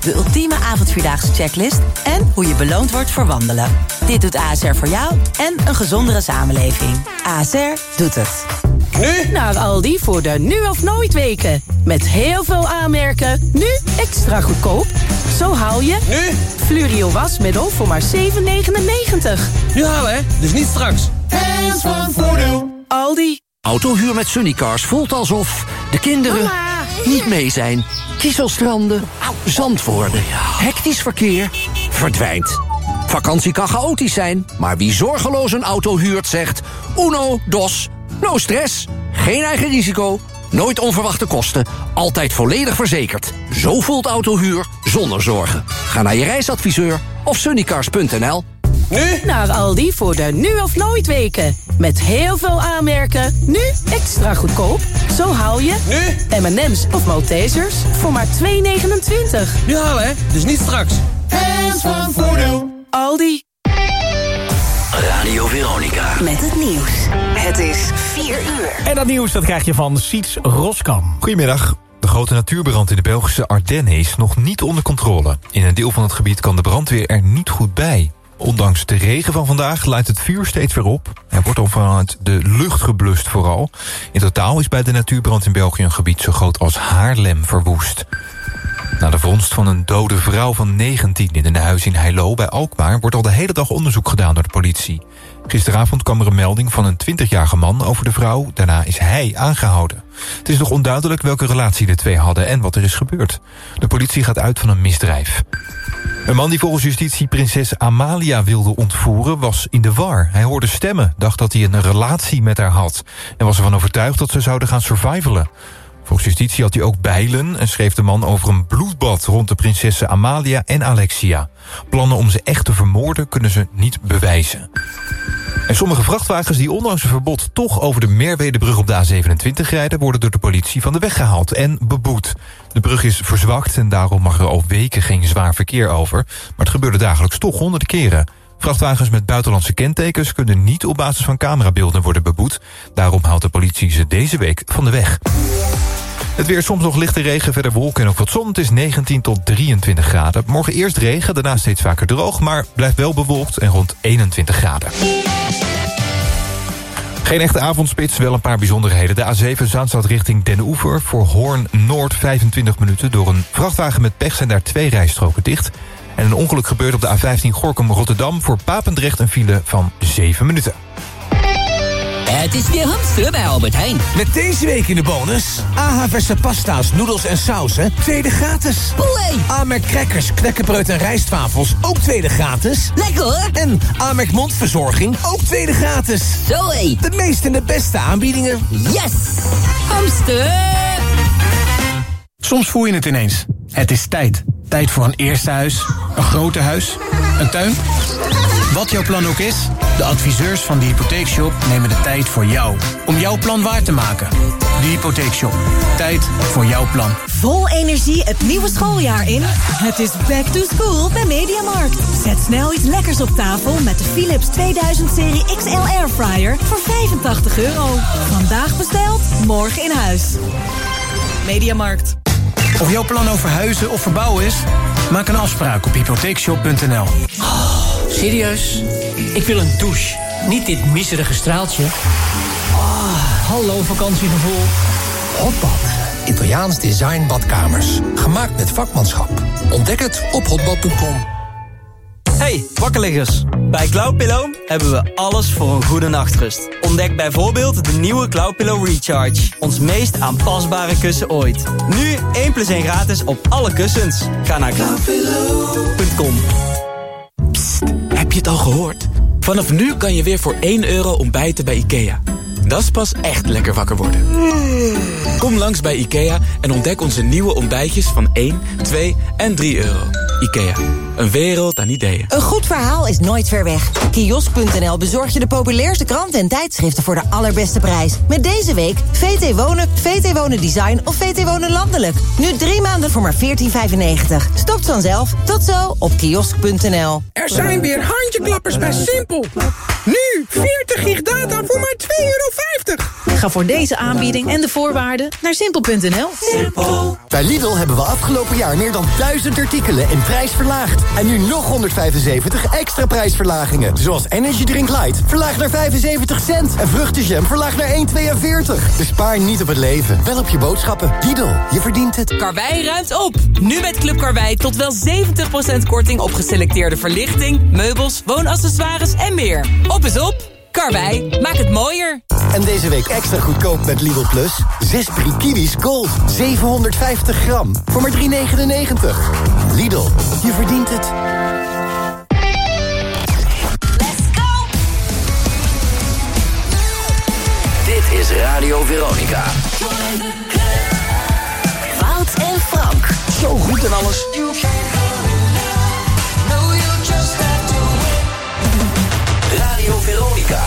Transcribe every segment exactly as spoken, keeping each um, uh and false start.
de ultieme avondvierdaagse checklist en hoe je beloond wordt voor wandelen. Dit doet A S R voor jou en een gezondere samenleving. A S R doet het. Nu? Naar Aldi voor de nu of nooit weken. Met heel veel aanmerken, nu extra goedkoop. Zo haal je... Nu? Fluorio wasmiddel voor maar zeven negenennegentig. Nu halen, hè? Dus niet straks. Hands van Voordeel. Aldi. Autohuur met Sunnycars voelt alsof de kinderen Mama. niet mee zijn. Kieselstranden, zand worden, hectisch verkeer, verdwijnt. Vakantie kan chaotisch zijn, maar wie zorgeloos een auto huurt zegt... Uno, dos, no stress, geen eigen risico, nooit onverwachte kosten... altijd volledig verzekerd. Zo voelt autohuur zonder zorgen. Ga naar je reisadviseur of sunnycars punt n l. Nu? Naar Aldi voor de nu of nooit weken. Met heel veel aanmerken, nu extra goedkoop. Zo haal je... Nu? M en M's of Maltesers voor maar twee negenentwintig. Nu halen, hè? Dus niet straks. Hands van Voordeel. Aldi. Radio Veronica. Met het nieuws. Het is vier uur. En dat nieuws dat krijg je van Siets Roskam. Goedemiddag. De grote natuurbrand in de Belgische Ardennen is nog niet onder controle. In een deel van het gebied kan de brandweer er niet goed bij. Ondanks de regen van vandaag leidt het vuur steeds weer op. Er wordt al vanuit de lucht geblust vooral. In totaal is bij de natuurbrand in België een gebied zo groot als Haarlem verwoest. Na de vondst van een dode vrouw van negentien in een huis in Heilo bij Alkmaar... wordt al de hele dag onderzoek gedaan door de politie. Gisteravond kwam er een melding van een twintigjarige man over de vrouw. Daarna is hij aangehouden. Het is nog onduidelijk welke relatie de twee hadden en wat er is gebeurd. De politie gaat uit van een misdrijf. Een man die volgens justitie prinses Amalia wilde ontvoeren was in de war. Hij hoorde stemmen, dacht dat hij een relatie met haar had... en was ervan overtuigd dat ze zouden gaan survivalen. Volgens justitie had hij ook bijlen en schreef de man over een bloedbad... rond de prinsessen Amalia en Alexia. Plannen om ze echt te vermoorden kunnen ze niet bewijzen. En sommige vrachtwagens die ondanks een verbod toch over de Merwedebrug op de A zevenentwintig rijden... worden door de politie van de weg gehaald en beboet. De brug is verzwakt en daarom mag er al weken geen zwaar verkeer over. Maar het gebeurde dagelijks toch honderden keren. Vrachtwagens met buitenlandse kentekens kunnen niet op basis van camerabeelden worden beboet. Daarom haalt de politie ze deze week van de weg. Het weer, soms nog lichte regen, verder wolken en ook wat zon. Het is negentien tot drieëntwintig graden. Morgen eerst regen, daarna steeds vaker droog... maar blijft wel bewolkt en rond eenentwintig graden. Geen echte avondspits, wel een paar bijzonderheden. De A zeven Zaanstad richting Den Oever. Voor Hoorn Noord vijfentwintig minuten. Door een vrachtwagen met pech zijn daar twee rijstroken dicht. En een ongeluk gebeurt op de A vijftien Gorinchem-Rotterdam... voor Papendrecht een file van zeven minuten. Het is weer hamsteren bij Albert Heijn. Met deze week in de bonus... A H verse pasta's, noedels en sauzen, tweede gratis. Boei! Amerk crackers, knekkenbreud en rijstwafels, ook tweede gratis. Lekker hoor! En Amerk mondverzorging, ook tweede gratis. Zoé! De meeste en de beste aanbiedingen. Yes! Hamster! Soms voel je het ineens. Het is tijd. Tijd voor een eerste huis, een groter huis, een tuin. Wat jouw plan ook is, de adviseurs van de Hypotheekshop nemen de tijd voor jou. Om jouw plan waar te maken. De Hypotheekshop. Tijd voor jouw plan. Vol energie het nieuwe schooljaar in. Het is back to school bij Mediamarkt. Zet snel iets lekkers op tafel met de Philips tweeduizend serie X L Airfryer voor vijfentachtig euro. Vandaag besteld, morgen in huis. Mediamarkt. Of jouw plan over huizen of verbouwen is? Maak een afspraak op hypotheekshop punt n l. Oh, serieus? Ik wil een douche. Niet dit miserige straaltje. Oh, hallo vakantiegevoel. Hotbad. Italiaans design badkamers. Gemaakt met vakmanschap. Ontdek het op hotbad punt com. Hey, wakkerliggers. Bij Cloudpillow hebben we alles voor een goede nachtrust. Ontdek bijvoorbeeld de nieuwe Cloudpillow Recharge. Ons meest aanpasbare kussen ooit. Nu één plus één gratis op alle kussens. Ga naar cloudpillow punt com. Psst, heb je het al gehoord? Vanaf nu kan je weer voor één euro ontbijten bij IKEA. Dat is pas echt lekker wakker worden. Kom langs bij IKEA en ontdek onze nieuwe ontbijtjes van één, twee en drie euro. IKEA, een wereld aan ideeën. Een goed verhaal is nooit ver weg. Kiosk punt n l bezorgt je de populairste kranten en tijdschriften voor de allerbeste prijs. Met deze week V T Wonen, V T Wonen Design of V T Wonen Landelijk. Nu drie maanden voor maar veertien vijfennegentig. Stopt vanzelf. Tot zo op kiosk punt n l. Er zijn weer handjeklappers bij Simpel. Nu veertig gig data voor maar twee euro vijftig. Ga voor deze aanbieding en de voorwaarden naar simpel punt n l. Simpel. Bij Lidl hebben we afgelopen jaar meer dan duizend artikelen in prijs verlaagd. En nu nog honderdvijfenzeventig extra prijsverlagingen. Zoals Energy Drink Light, verlaagd naar vijfenzeventig cent. En vruchtenjam, verlaagd naar één komma tweeënveertig. Bespaar niet op het leven, wel op je boodschappen. Lidl, je verdient het. Karwei ruimt op. Nu met Club Karwei tot wel zeventig procent korting op geselecteerde verlichting, meubels, woonaccessoires en meer. Op is op. Karwei, maak het mooier. En deze week extra goedkoop met Lidl Plus. Zes Brie Kiwis Gold, zevenhonderdvijftig gram. Voor maar drie negenennegentig. Lidl, je verdient het. Dit is Radio Veronica. Wout en Frank. Zo goed en alles. Radio Veronica.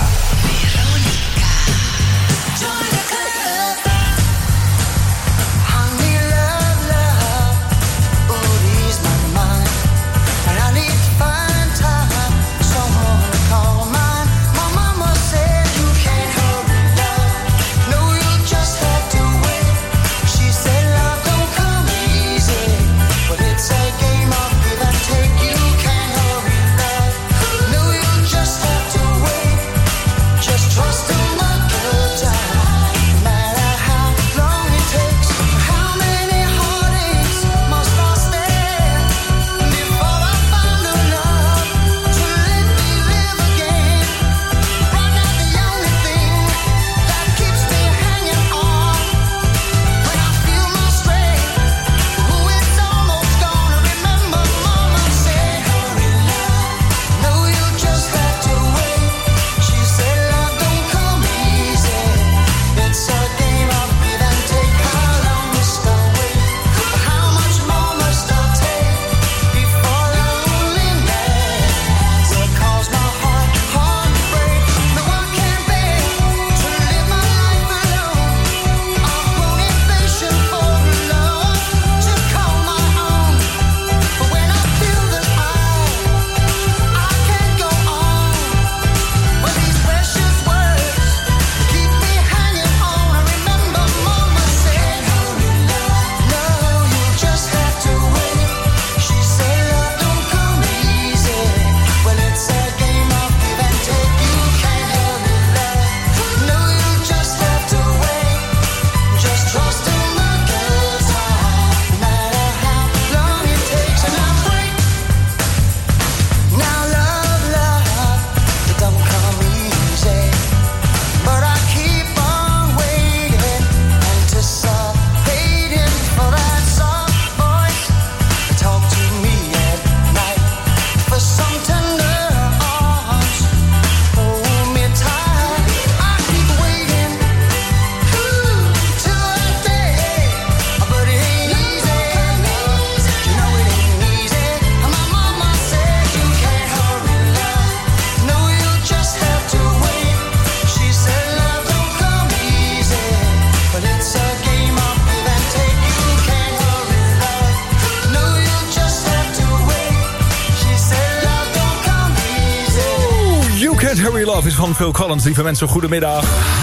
Is van Phil Collins, lieve mensen, goedemiddag.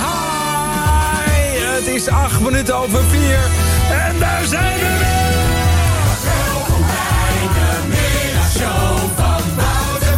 Hi, het is acht minuten over vier en daar zijn we weer. Welkom bij de middagshow van Wout en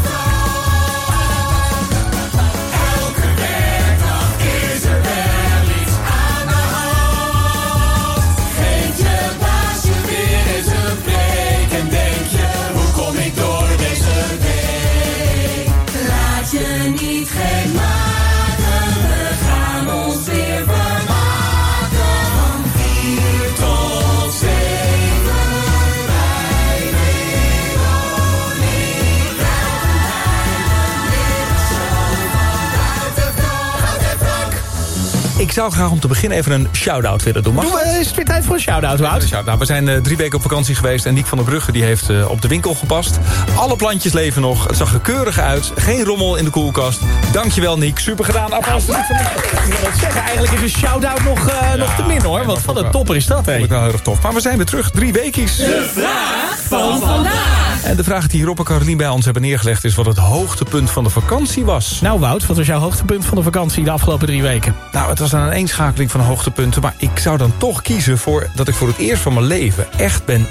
Frank. Elke werkdag is er wel iets aan de hand. Geef je baasje weer eens een break en denk je, hoe kom ik door deze week? Laat je niet gek maken, we gaan ons weer vermaken. Van vier tot zeven bij Veronica. Ik zou graag om te beginnen even een shout-out willen doen. Mag? Doe, is het weer tijd voor een shout-out, Wout? Nou, we zijn uh, drie weken op vakantie geweest en Niek van der Brugge die heeft uh, op de winkel gepast. Alle plantjes leven nog. Het zag er keurig uit. Geen rommel in de koelkast. Dankjewel, Niek. Super gedaan. Applaus. Nou, ik wil het zeggen, eigenlijk is een shout-out nog, uh, ja, nog te min, hoor. Want wat een topper is dat, hè? Vond ik wel heel erg tof. Maar we zijn weer terug. Drie weekjes. De vraag van vandaag. En de vraag die Rob en Carolien bij ons hebben neergelegd is wat het hoogtepunt van de vakantie was. Nou Wout, wat was jouw hoogtepunt van de vakantie de afgelopen drie weken? Nou, het was een aaneenschakeling van hoogtepunten, maar ik zou dan toch kiezen voor dat ik voor het eerst van mijn leven echt ben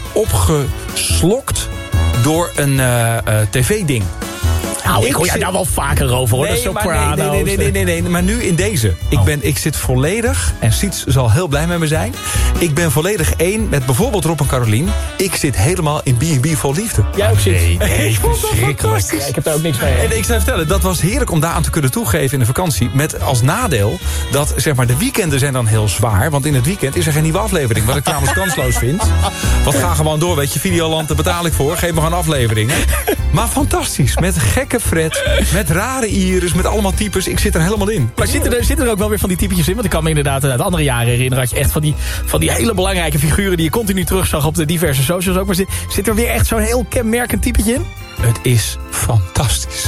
opgeslokt door een uh, uh, tv-ding. Nou, ik, ik hoor jij daar wel vaker over, hoor. Nee, de Sopranos. Nee, nee, nee, nee, nee, nee, nee, maar nu in deze. Ik, ben, ik zit volledig, en Siets zal heel blij met me zijn. Ik ben volledig één met bijvoorbeeld Rob en Carolien. Ik zit helemaal in B en B vol liefde. Jij ook zit. Nee, nee, verschrikkelijk. Ja, ik heb daar ook niks mee. En ik zou vertellen, dat was heerlijk om daaraan te kunnen toegeven in de vakantie. Met als nadeel dat, zeg maar, de weekenden zijn dan heel zwaar. Want in het weekend is er geen nieuwe aflevering. Wat ik namens kansloos vind. Want ga gewoon door, weet je. Videoland, daar betaal ik voor. Geef me gewoon afleveringen. Maar fantastisch. Met gekke Fred, met rare Iris, met allemaal types. Ik zit er helemaal in. Maar zitten er, zitten er ook wel weer van die typetjes in? Want ik kan me inderdaad uit andere jaren herinneren... dat je echt van die, van die hele belangrijke figuren... die je continu terugzag op de diverse socials ook. Maar zit, zit er weer echt zo'n heel kenmerkend typetje in? Het is fantastisch.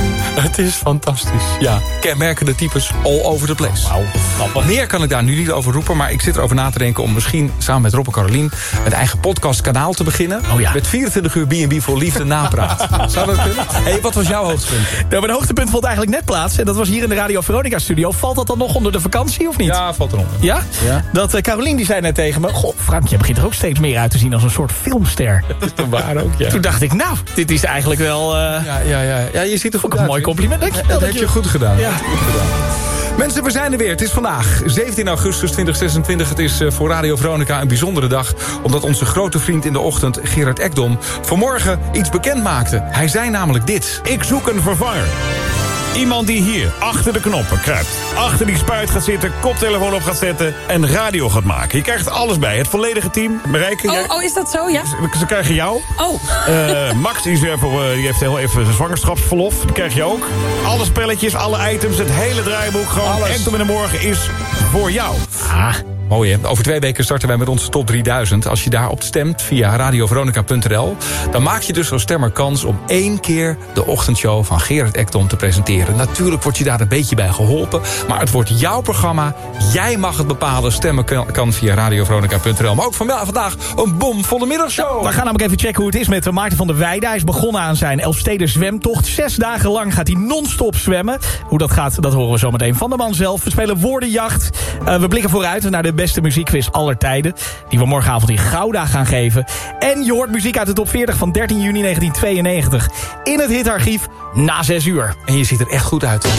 Het is fantastisch. Ja, kenmerkende types all over the place. Wow, meer kan ik daar nu niet over roepen, maar ik zit erover na te denken... om misschien samen met Rob en Carolien een eigen podcastkanaal te beginnen. Oh ja. Met vierentwintig uur B en B voor liefde napraat. Zou dat kunnen? Hey, wat was jouw hoogtepunt? Nou, mijn hoogtepunt vond eigenlijk net plaats. En dat was hier in de Radio Veronica studio. Valt dat dan nog onder de vakantie of niet? Ja, valt eronder. Ja? Ja. Dat uh, Carolien die zei net tegen me... Goh, Frank, je begint er ook steeds meer uit te zien als een soort filmster. Dat is toch waar ook, ja. Toen dacht ik, nou, dit is eigenlijk wel... Uh, ja, ja, ja, ja, je ziet er goed ook uit. Een mooi compliment. Denk je, dat, dat heb je goed gedaan. Ja. Goed gedaan. Mensen, we zijn er weer. Het is vandaag zeventien augustus tweeduizend zesentwintig. Het is voor Radio Veronica een bijzondere dag... omdat onze grote vriend in de ochtend, Gerard Ekdom... vanmorgen iets bekend maakte. Hij zei namelijk dit. Ik zoek een vervanger. Iemand die hier achter de knoppen kruipt. Achter die spuit gaat zitten, koptelefoon op gaat zetten... en radio gaat maken. Je krijgt alles bij. Het volledige team. Bereiken. Oh, jij... oh, is dat zo, ja? Ze, ze krijgen jou. Oh. Uh, Max die, is even, uh, die heeft heel even zijn zwangerschapsverlof. Die krijg je ook. Alle spelletjes, alle items, het hele draaiboek. Gewoon Ekdom in de morgen is voor jou. Ah. Mooi, hè? Over twee weken starten wij met onze top drieduizend. Als je daarop stemt via radio veronica punt n l... dan maak je dus als stemmer kans om één keer de ochtendshow van Gerard Ekdom te presenteren. Natuurlijk wordt je daar een beetje bij geholpen, maar het wordt jouw programma. Jij mag het bepalen. Stemmen kan via radio veronica punt n l. Maar ook vandaag een bomvolle middagshow. We gaan namelijk even checken hoe het is met Maarten van der Weijden. Hij is begonnen aan zijn Elfsteden zwemtocht. Zes dagen lang gaat hij non-stop zwemmen. Hoe dat gaat, dat horen we zo meteen van de man zelf. We spelen woordenjacht. Uh, we blikken vooruit naar de beste muziekquiz aller tijden, die we morgenavond in Gouda gaan geven. En je hoort muziek uit de top veertig van dertien juni negentien tweeënnegentig in het hitarchief na zes uur. En je ziet er echt goed uit.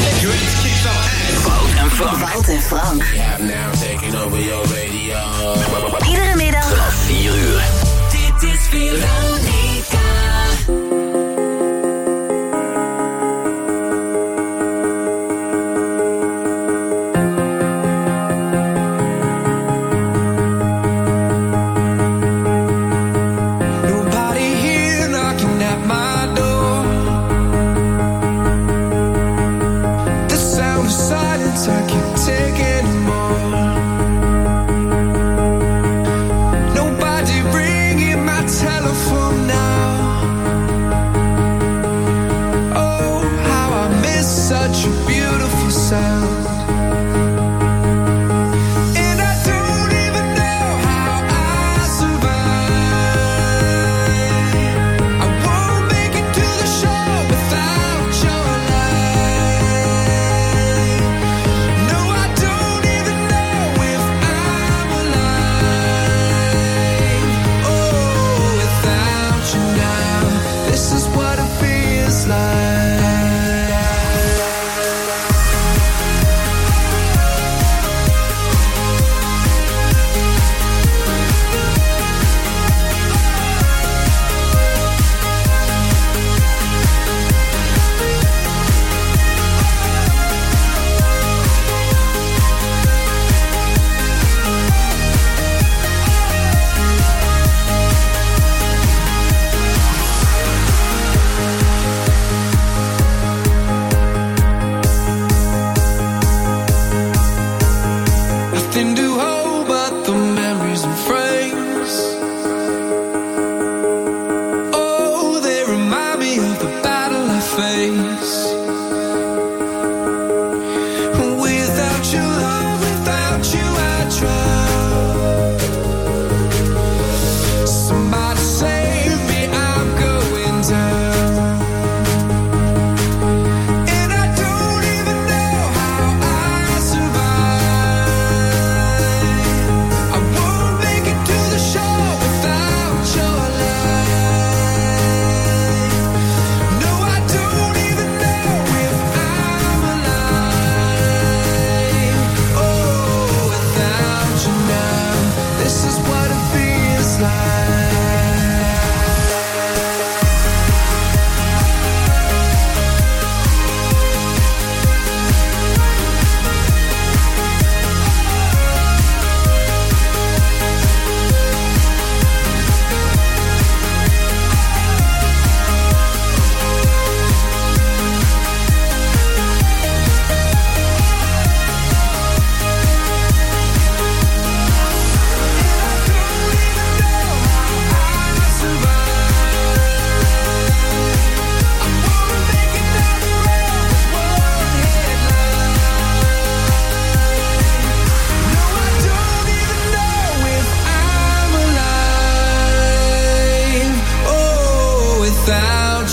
Wout en Frank. Wout en Frank. Iedere middag vanaf vier uur. Dit is Veronica. Nobody ringing my telephone.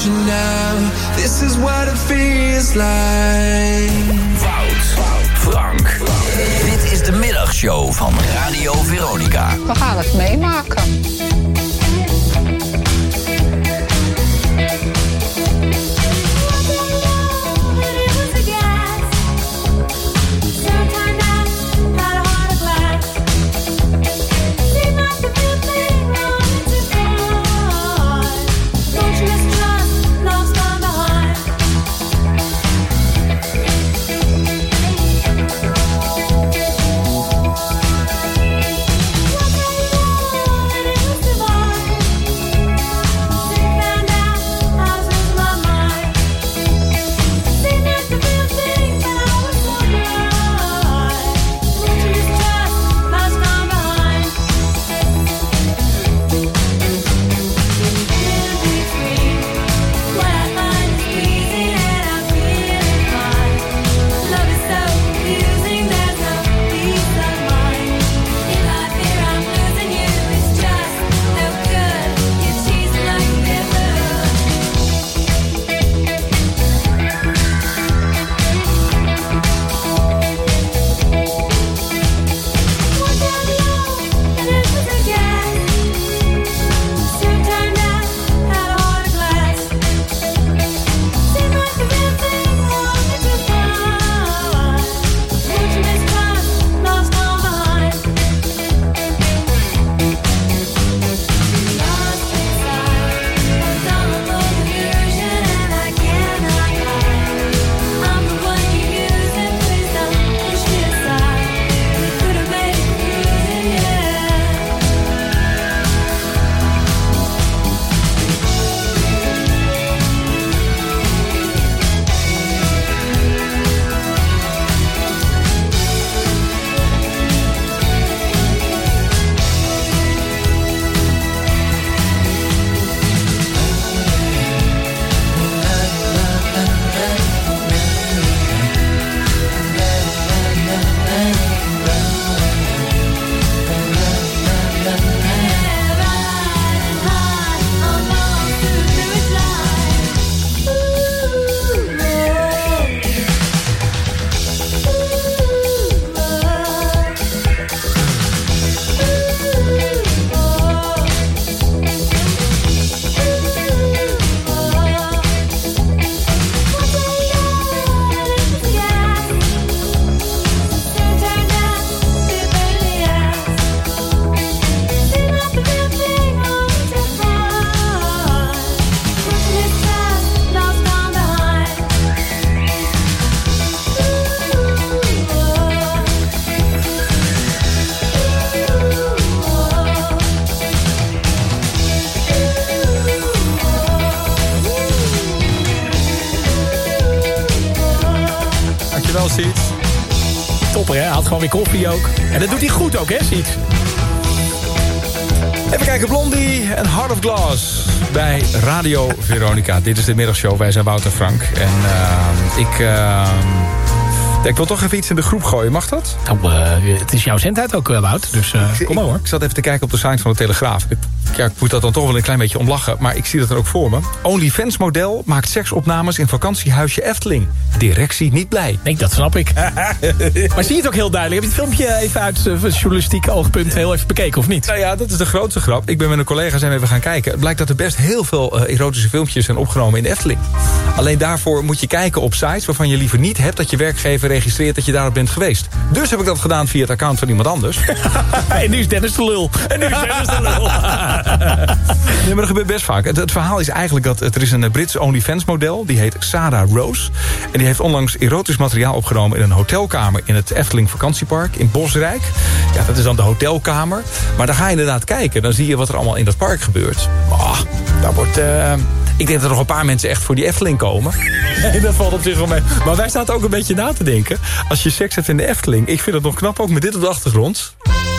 you now. This is what it feels like. Wout, Frank. Dit is de middagshow van Radio Veronica. We gaan het meemaken. Siets. Topper, hè? Hij had gewoon weer koffie ook. En dat doet hij goed ook, hè, Siets? Even kijken, Blondie en Heart of Glass bij Radio Veronica. Dit is de middagshow, wij zijn Wout en Frank. En uh, ik... Uh, ik wil toch even iets in de groep gooien, mag dat? Nou, uh, het is jouw zendtijd ook, uh, Wout, dus uh, ik, kom maar hoor. Ik zat even te kijken op de site van de Telegraaf. Ik, ja, ik moet dat dan toch wel een klein beetje om lachen, maar ik zie dat er ook voor me. OnlyFans model maakt seksopnames in vakantiehuisje Efteling. Directie niet blij. Nee, dat snap ik. Maar zie je het ook heel duidelijk? Heb je het filmpje even uit uh, journalistiek oogpunt heel even bekeken, of niet? Nou ja, dat is de grootste grap. Ik ben met een collega zijn even gaan kijken. Het blijkt dat er best heel veel uh, erotische filmpjes zijn opgenomen in de Efteling. Alleen daarvoor moet je kijken op sites waarvan je liever niet hebt dat je werkgever registreert dat je daarop bent geweest. Dus heb ik dat gedaan via het account van iemand anders. En nu is Dennis de lul. En nu is Dennis de lul. Nee, maar dat gebeurt best vaak. Het, het verhaal is eigenlijk dat er is een Brits OnlyFans model. Die heet Sarah Rose. En die heeft onlangs erotisch materiaal opgenomen in een hotelkamer in het Efteling vakantiepark in Bosrijk. Ja, dat is dan de hotelkamer. Maar dan ga je inderdaad kijken. Dan zie je wat er allemaal in dat park gebeurt. Oh, daar wordt... Uh, ik denk dat er nog een paar mensen echt voor die Efteling komen. Nee, dat valt op zich wel mee. Maar wij staan ook een beetje na te denken. Als je seks hebt in de Efteling. Ik vind het nog knap, ook met dit op de achtergrond.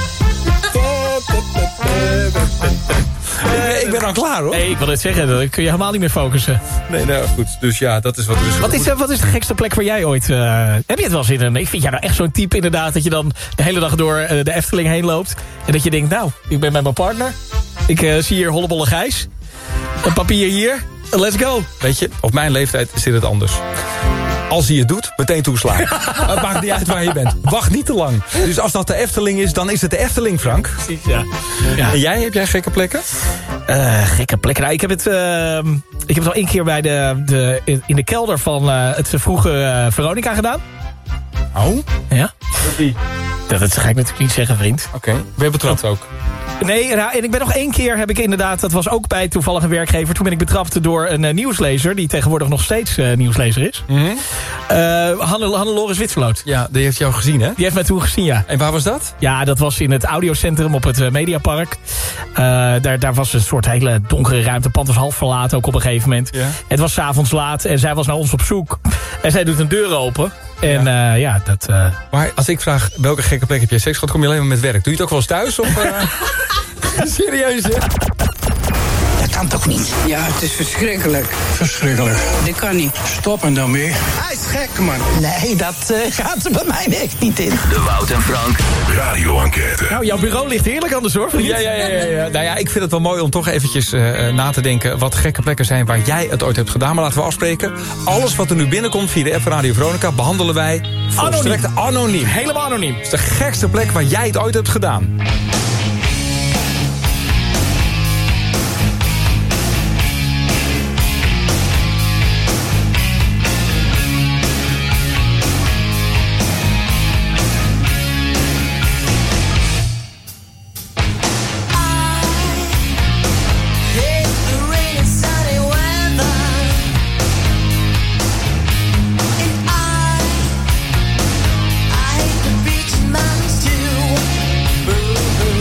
Uh, ik ben dan klaar, hoor. Nee, ik wil het zeggen, dan kun je helemaal niet meer focussen. Nee, nou goed. Dus ja, dat is wat er is. Wat is, wat is de gekste plek waar jij ooit... Uh, heb je het wel zin in? Ik vind jou nou echt zo'n type inderdaad... dat je dan de hele dag door uh, de Efteling heen loopt... en dat je denkt, nou, ik ben met mijn partner... ik uh, zie hier hollebolle Gijs... een papier hier... Let's go. Weet je, op mijn leeftijd zit het anders. Als hij het doet, meteen toeslaan. Het maakt niet uit waar je bent. Wacht niet te lang. Dus als dat de Efteling is, dan is het de Efteling, Frank. Precies, ja. ja. En jij, heb jij gekke plekken? Uh, gekke plekken. Nou, ik heb het, uh, ik heb het al één keer bij de, de, in de kelder van uh, het vroege uh, Veronica gedaan. Oh? Ja. Dat, dat ga ik natuurlijk niet zeggen, vriend. Oké. Okay. Ben je betrapt ook? Nee, nou, en ik ben nog één keer, heb ik inderdaad, dat was ook bij toevallig een werkgever. Toen ben ik betrapt door een uh, nieuwslezer, die tegenwoordig nog steeds uh, nieuwslezer is. Mm-hmm. uh, Hanne, Hannelore Zwitserloot. Ja, die heeft jou gezien, hè? Die heeft mij toen gezien, ja. En waar was dat? Ja, dat was in het audiocentrum op het uh, Mediapark. Uh, daar, daar was een soort hele donkere ruimte. Het pand was half verlaten, ook op een gegeven moment. Ja. Het was 's avonds laat en zij was naar ons op zoek. En zij doet een deur open. En ja, uh, ja dat... Uh... Maar als ik vraag, welke gekke plek heb jij seks gehad, kom je alleen maar met werk. Doe je het ook wel eens thuis? Of, uh... Serieus, hè? Dat kan toch niet? Ja, het is verschrikkelijk. Verschrikkelijk. Dit kan niet. Stop en dan mee. Hij is gek, man. Nee, dat uh, gaat er bij mij echt niet in. De Wout en Frank radio-enquête. Nou, jouw bureau ligt heerlijk anders, hoor. Ja, ja, ja, ja, ja. Nou ja, ik vind het wel mooi om toch eventjes uh, na te denken wat gekke plekken zijn waar jij het ooit hebt gedaan. Maar laten we afspreken. Alles wat er nu binnenkomt via de app van Radio Veronica behandelen wij volstrekt anoniem. anoniem. Helemaal anoniem. Het is de gekste plek waar jij het ooit hebt gedaan. Boo, boo.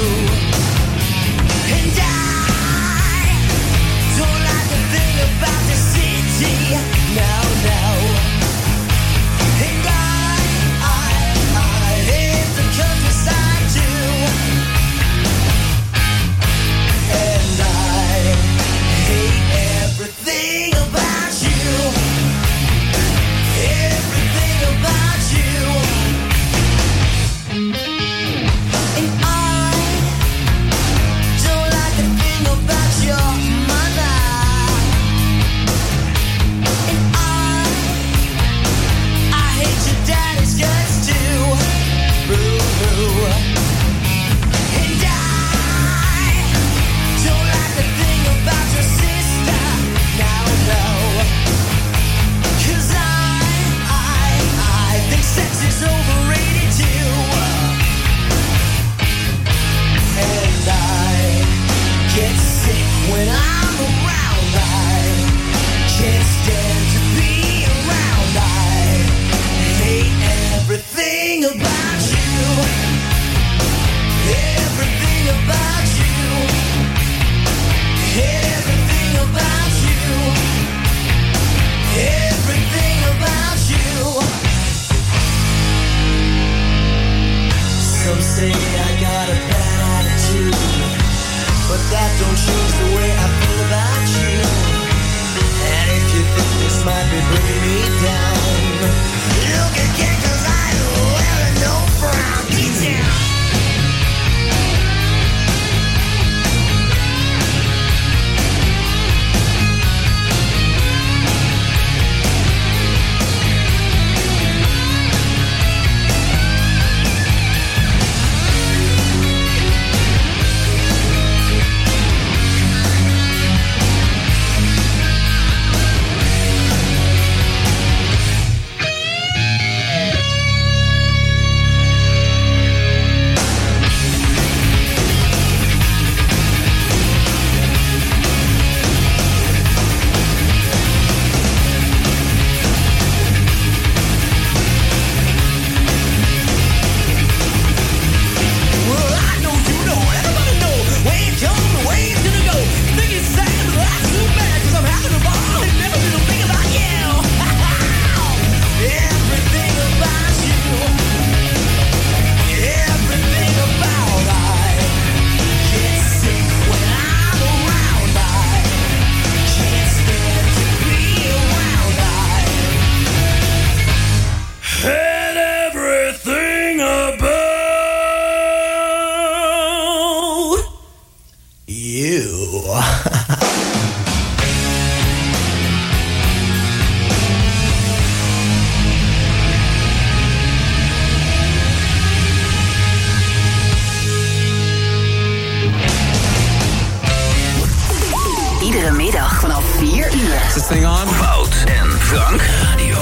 this thing on? Wout en Frank. Radio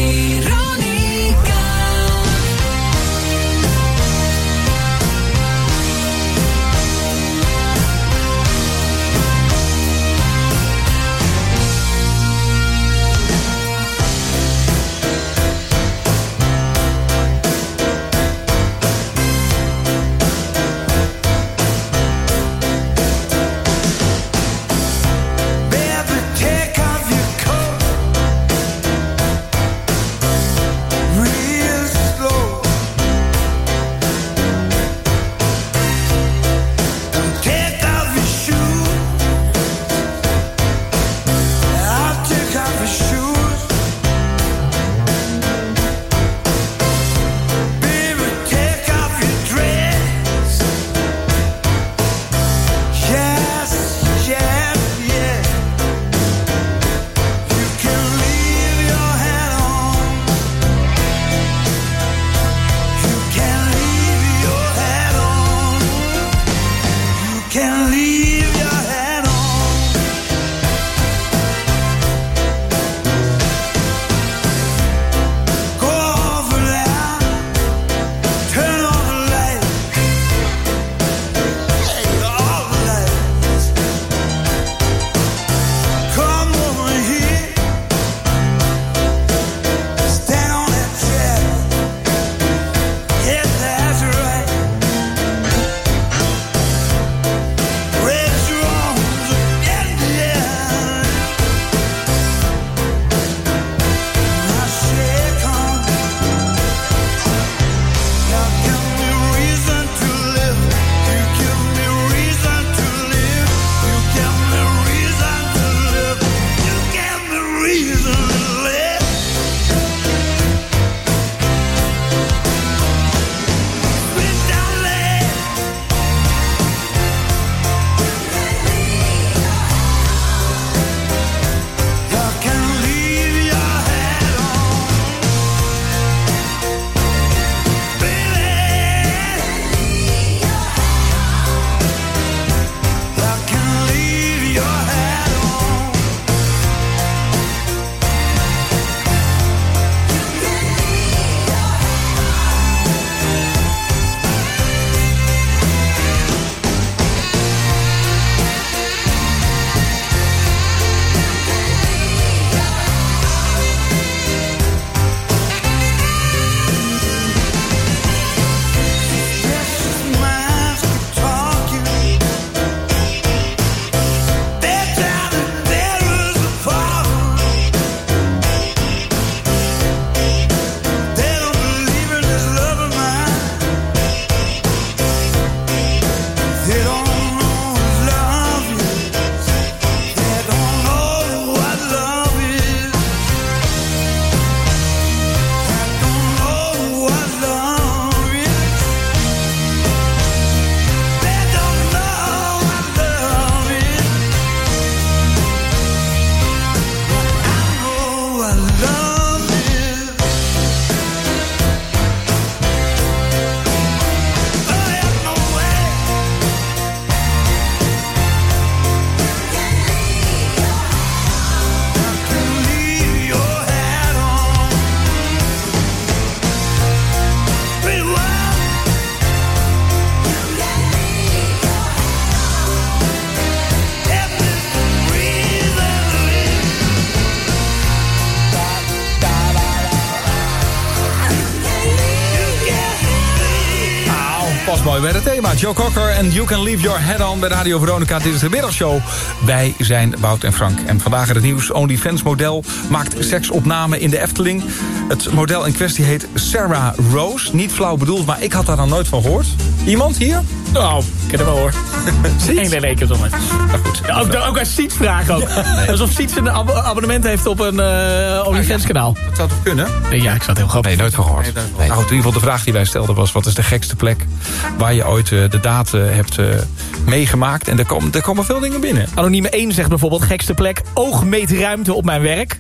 Mooi bij het thema. Joe Cocker en You Can Leave Your Head On bij Radio Veronica. Dit is de middagshow. Wij zijn Wout en Frank. En vandaag in het nieuws. OnlyFans model maakt seksopname in de Efteling. Het model in kwestie heet Sarah Rose. Niet flauw bedoeld, maar ik had daar dan nooit van gehoord. Iemand hier? Nou, ik ken hem wel hoor. Nee, nee, nee, ik heb het nog nooit. Nou goed. Ja, ook, ook als Siets vragen ook. Ja, nee. Alsof Siets een ab abonnement heeft op een uh, OnlyFans kanaal. Dat zou toch kunnen? Nee, ja, ik zou het heel grappig. Nee, nooit van gehoord. Nee, nee. Nou, in ieder geval de vraag die wij stelden was... wat is de gekste plek waar je ooit uh, de daad uh, hebt uh, meegemaakt? En er komen, er komen veel dingen binnen. Anonieme één zegt bijvoorbeeld... gekste plek, oogmeetruimte op mijn werk.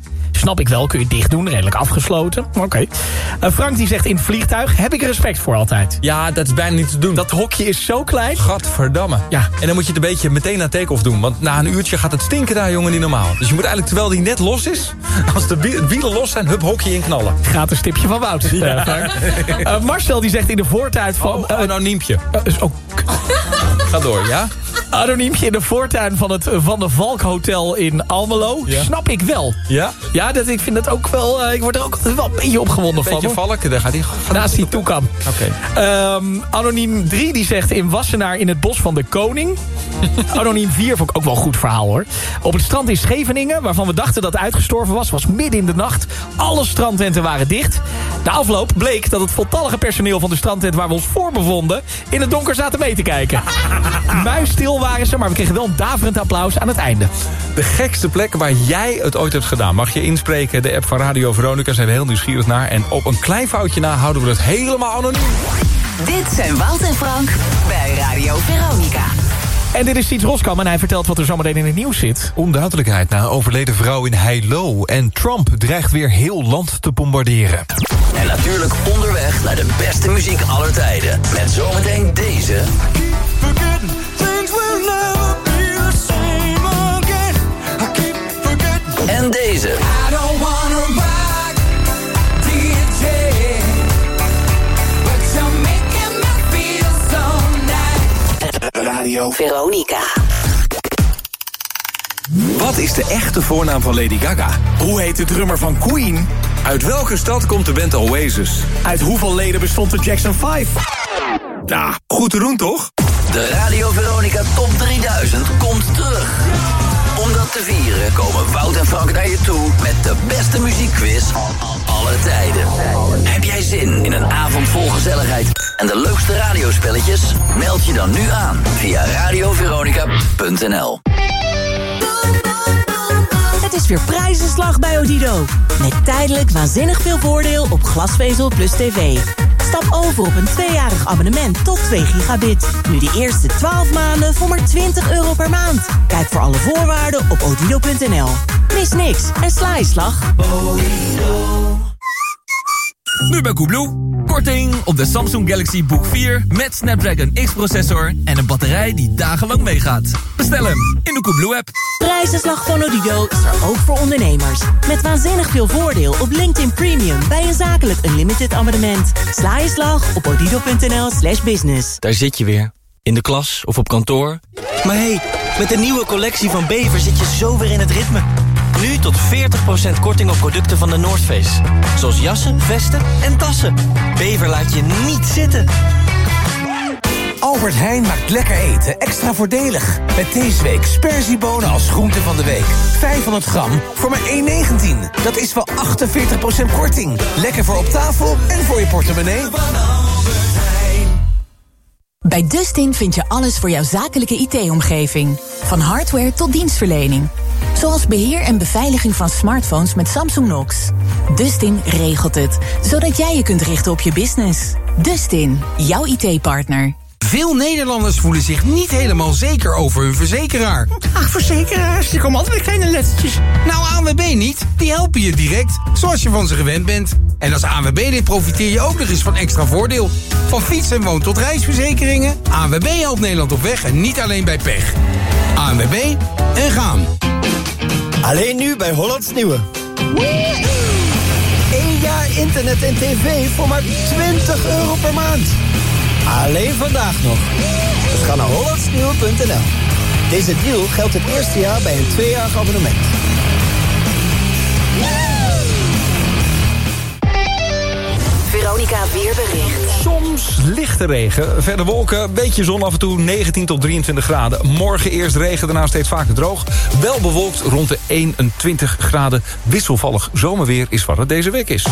snap ik wel, kun je dicht doen, redelijk afgesloten. Oké. Okay. Uh, Frank die zegt in het vliegtuig, heb ik respect voor altijd. Ja, dat is bijna niet te doen. Dat hokje is zo klein. Gadverdamme. Ja. En dan moet je het een beetje meteen na take-off doen. Want na een uurtje gaat het stinken daar, jongen, niet normaal. Dus je moet eigenlijk, terwijl die net los is, als de wielen los zijn, hup, hokje in knallen. Gratis tipje van Wout. Ja. Uh, uh, Marcel die zegt in de voortuin van... Oh, uh, anoniempje. Uh, oh. Ga door, ja? Anoniempje in de voortuin van het Van der Valk Hotel in Almelo. Ja. Snap ik wel. Ja? Ja, dat, ik vind dat ook wel... Uh, ik word er ook wel een beetje opgewonden van. Een beetje valken, daar gaat hij... Naast die toekam. Oké. Okay. Um, Anoniem drie die zegt in Wassenaar in het bos van de Koning. Anoniem vier vond ik ook wel een goed verhaal, hoor. Op het strand in Scheveningen, waarvan we dachten dat het uitgestorven was, was midden in de nacht. Alle strandtenten waren dicht. Na afloop bleek dat het voltallige personeel van de strandtent waar we ons voor bevonden in het donker zaten mee te kijken. Muisstil waren ze, maar we kregen wel een daverend applaus aan het einde. De gekste plek waar jij het ooit hebt gedaan. Mag je inspreken, de app van Radio Veronica, zijn we heel nieuwsgierig naar. En op een klein foutje na houden we het helemaal anoniem. Dit zijn Wout en Frank bij Radio Veronica. En dit is Siets Roskam en hij vertelt wat er zometeen in het nieuws zit. Onduidelijkheid na een overleden vrouw in Heilo. En Trump dreigt weer heel land te bombarderen. En natuurlijk onderweg naar de beste muziek aller tijden. Met zometeen deze... En deze... Radio Veronica. Wat is de echte voornaam van Lady Gaga? Hoe heet de drummer van Queen? Uit welke stad komt de band Oasis? Uit hoeveel leden bestond de Jackson vijf? Nou, goed te doen toch? De Radio Veronica Top drieduizend komt terug. Om dat te vieren komen Wout en Frank naar je toe met de beste muziekquiz van alle tijden. Heb jij zin in een avond vol gezelligheid en de leukste radiospelletjes? Meld je dan nu aan via radio veronica punt n l. Het is weer prijzenslag bij Odido. Met tijdelijk waanzinnig veel voordeel op glasvezel plus tv. Stap over op een tweejarig abonnement tot twee gigabit. Nu de eerste twaalf maanden voor maar twintig euro per maand. Kijk voor alle voorwaarden op odido punt n l. Mis niks en sla je slag. Nu bij Coolblue. Korting op de Samsung Galaxy Book vier met Snapdragon X-processor en een batterij die dagenlang meegaat. Bestel hem in de Coolblue-app. Prijzenslag van Odido is er ook voor ondernemers. Met waanzinnig veel voordeel op LinkedIn Premium bij een zakelijk unlimited abonnement. Sla je slag op odido punt n l slash business. Daar zit je weer. In de klas of op kantoor. Maar hé, hey, met de nieuwe collectie van Bever zit je zo weer in het ritme. Nu tot veertig procent korting op producten van de North Face. Zoals jassen, vesten en tassen. Bever laat je niet zitten. Albert Heijn maakt lekker eten extra voordelig. Met deze week sperziebonen als groente van de week. vijfhonderd gram voor maar één negentien. Dat is wel achtenveertig procent korting. Lekker voor op tafel en voor je portemonnee. Bij Dustin vind je alles voor jouw zakelijke I T-omgeving. Van hardware tot dienstverlening. Zoals beheer en beveiliging van smartphones met Samsung Knox. Dustin regelt het, zodat jij je kunt richten op je business. Dustin, jouw I T-partner. Veel Nederlanders voelen zich niet helemaal zeker over hun verzekeraar. Ach, verzekeraars, die komen altijd met kleine lettertjes. Nou, A N W B niet. Die helpen je direct, zoals je van ze gewend bent. En als A N W B-lid profiteer je ook nog eens van extra voordeel. Van fiets- en woon- tot reisverzekeringen. A N W B helpt Nederland op weg en niet alleen bij pech. A N W B en gaan. Alleen nu bij Hollands Nieuwe. Eén jaar internet en tv voor maar twintig euro per maand. Alleen vandaag nog. Dus ga naar hollands nieuwe punt n l. Deze deal geldt het eerste jaar bij een tweejarig abonnement. Veronica Weerbericht. Soms lichte regen, verder wolken, beetje zon af en toe, negentien tot drieëntwintig graden. Morgen eerst regen, daarna steeds vaker droog. Wel bewolkt rond de eenentwintig graden. Wisselvallig zomerweer is wat het deze week is.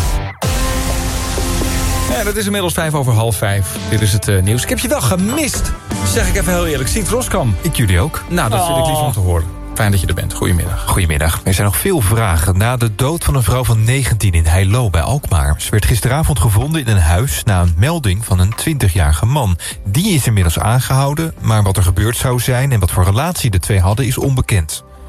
En het is inmiddels vijf over half vijf. Dit is het uh, nieuws. Ik heb je wel gemist, zeg ik even heel eerlijk. Siet Roskam. Ik jullie ook. Nou, dat vind ik lief om te horen. Fijn dat je er bent. Goedemiddag. Goedemiddag. Er zijn nog veel vragen na de dood van een vrouw van negentien in Heilo bij Alkmaar. Ze werd gisteravond gevonden in een huis na een melding van een twintigjarige man. Die is inmiddels aangehouden, maar wat er gebeurd zou zijn en wat voor relatie de twee hadden is onbekend.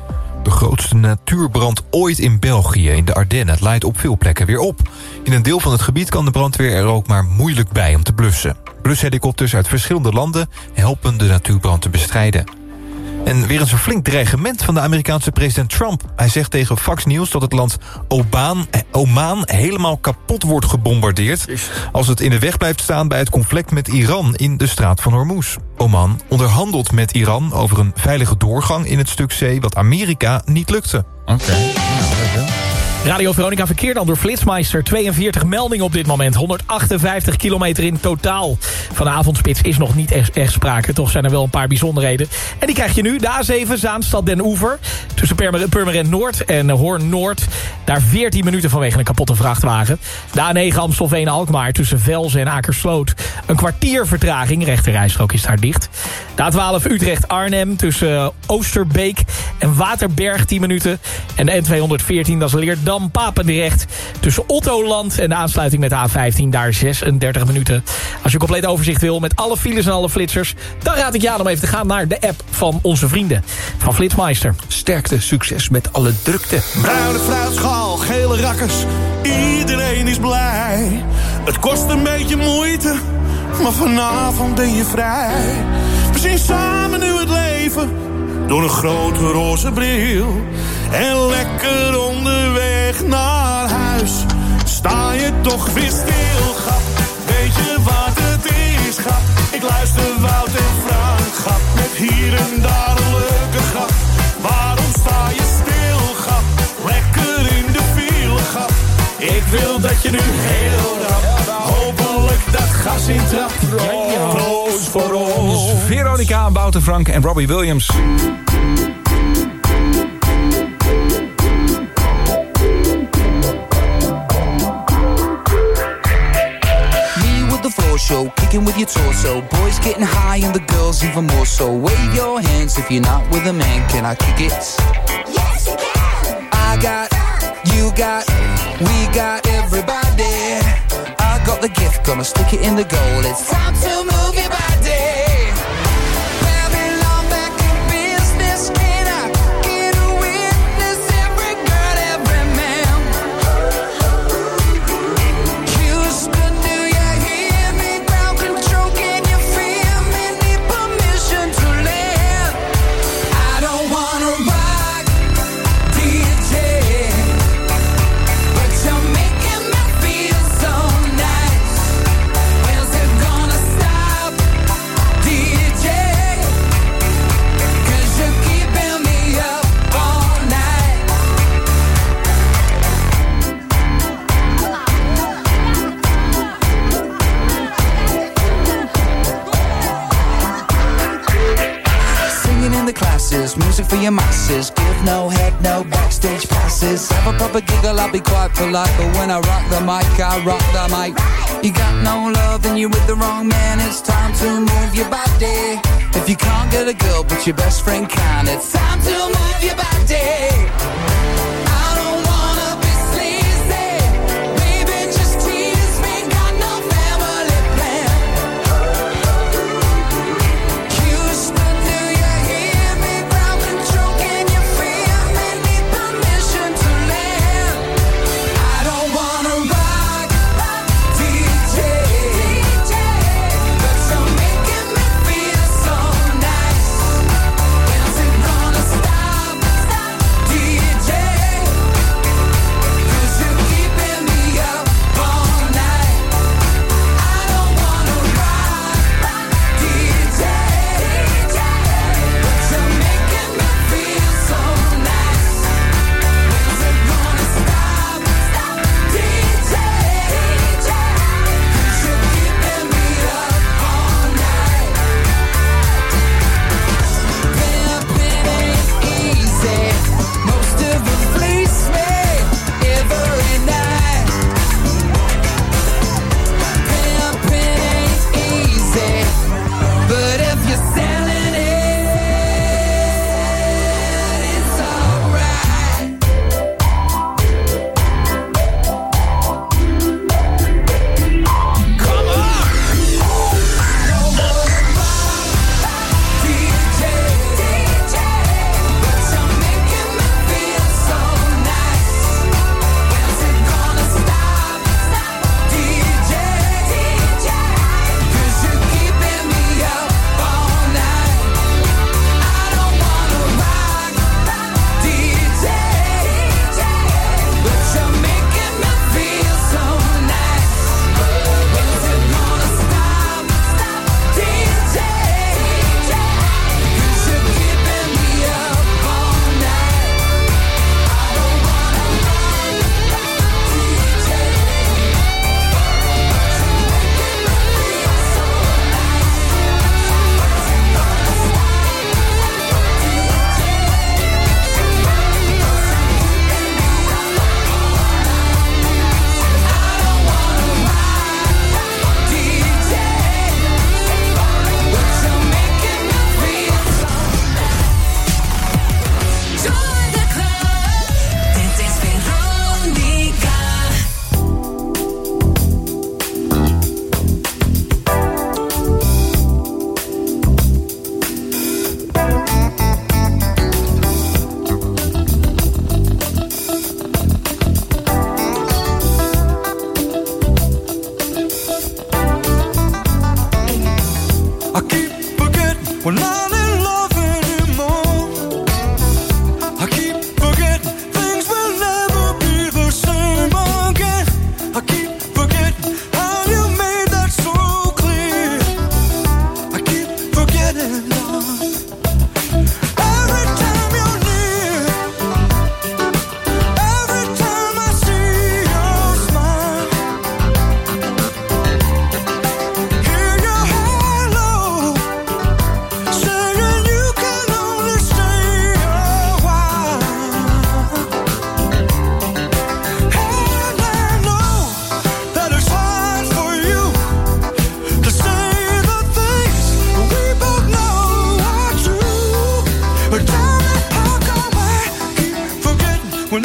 De grootste natuurbrand ooit in België, in de Ardennen. Het leidt op veel plekken weer op. In een deel van het gebied kan de brandweer er ook maar moeilijk bij om te blussen. Blushelikopters uit verschillende landen helpen de natuurbrand te bestrijden. En weer eens een flink dreigement van de Amerikaanse president Trump. Hij zegt tegen Fox News dat het land Oman, Oman helemaal kapot wordt gebombardeerd als het in de weg blijft staan bij het conflict met Iran in de straat van Hormuz. Oman onderhandelt met Iran over een veilige doorgang in het stuk zee wat Amerika niet lukte. Oké, okay. nou, Radio Veronica verkeer dan door Flitsmeister. tweeënveertig meldingen op dit moment. honderdachtenvijftig kilometer in totaal. Van de avondspits is nog niet echt, echt sprake. Toch zijn er wel een paar bijzonderheden. En die krijg je nu. De A zeven Zaanstad Den Oever. Tussen Purmerend Noord en Hoorn Noord. Daar veertien minuten vanwege een kapotte vrachtwagen. De A negen Amstelveen Alkmaar. Tussen Velzen en Akersloot. Een kwartier vertraging. Rechterrijstrook is daar dicht. De A twaalf Utrecht Arnhem. Tussen Oosterbeek en Waterberg tien minuten. En de N tweehonderdveertien dat is Leerdam. Papendrecht tussen Ottoland en de aansluiting met de A vijftien, daar zesendertig minuten. Als je een compleet overzicht wil met alle files en alle flitsers, dan raad ik je aan om even te gaan naar de app van onze vrienden van Flitsmeister. Sterkte, succes met alle drukte. Bruine fruitschaal, gele rakkers, iedereen is blij. Het kost een beetje moeite, maar vanavond ben je vrij. We zien samen nu het leven door een grote roze bril. En lekker onderweg naar huis sta je toch weer stil, grap. Weet je wat het is, grap? Ik luister Wout en Frank, grap. Met hier en daar een leuke grap. Waarom sta je stil, grap? Lekker in de file, grap. Ik wil dat je nu heel rap, hopelijk dat gas in trap. Proost voor ons. Veronica, Wouter Frank en Robbie Williams. Show, kicking with your torso. Boys getting high and the girls even more so. Wave your hands if you're not with a man. Can I kick it? Yes, you can. I got, you got, we got everybody. I got the gift, gonna stick it in the goal. It's time to move your body. Babylon back in business. Can I get a witness? Every girl, every man. Houston, do you hear me? Ground control, can you feel me? Need permission to land. I don't wanna rock, D J, but you're making me feel so nice. Where's it gonna stop, D J? Cause you're keeping me up all night. Singing in the classes, music for your masses. Give no head, no backstage passes. Have a proper giggle, I'll be quite polite. But when I rock the mic, I rock the mic. You got no love and you're with the wrong man. It's time to move your body. If you can't get a girl, but your best friend can. It's time to move your body. I don't wanna be sleazy. Baby, just tease me. Got no family plan. Houston, do you hear me? Ground control, can you feel me? Need permission to land. I don't wanna rock, D J, but you're making me feel so nice. When's it gonna stop, D J?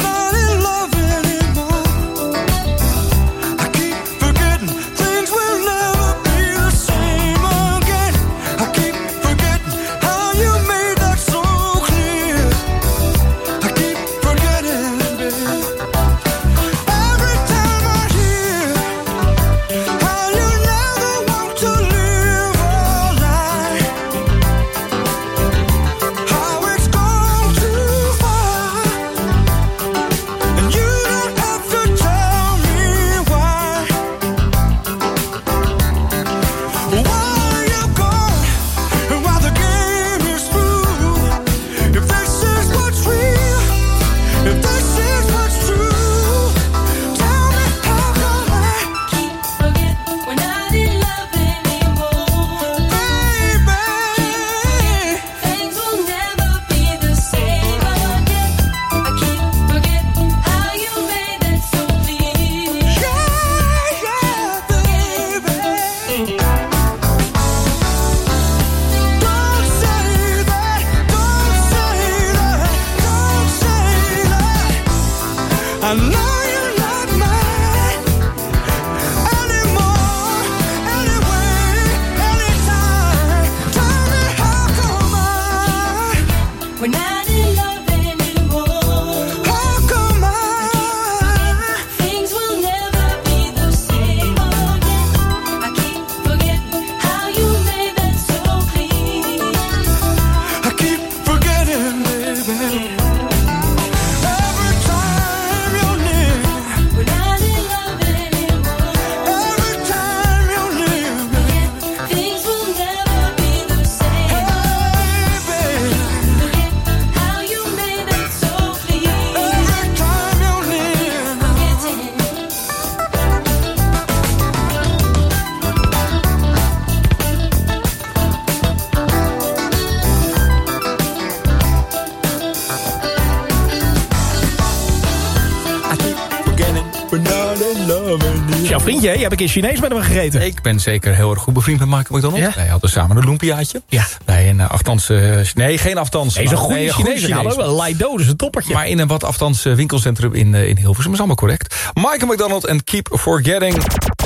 Jouw vriendje, hè? Je hebt een keer Chinees met hem gegeten. Ik ben zeker heel erg goed bevriend met Michael McDonald. Ja? Wij hadden samen een lumpiaatje. Ja. Bij een uh, aftans... Uh, nee, geen aftans. Nee, is een goede nee, Chinees. Ja, wel Laido, dus een toppertje. Maar in een wat aftans uh, winkelcentrum in, uh, in Hilversum. Dat is allemaal correct. Michael McDonald en Keep Forgetting.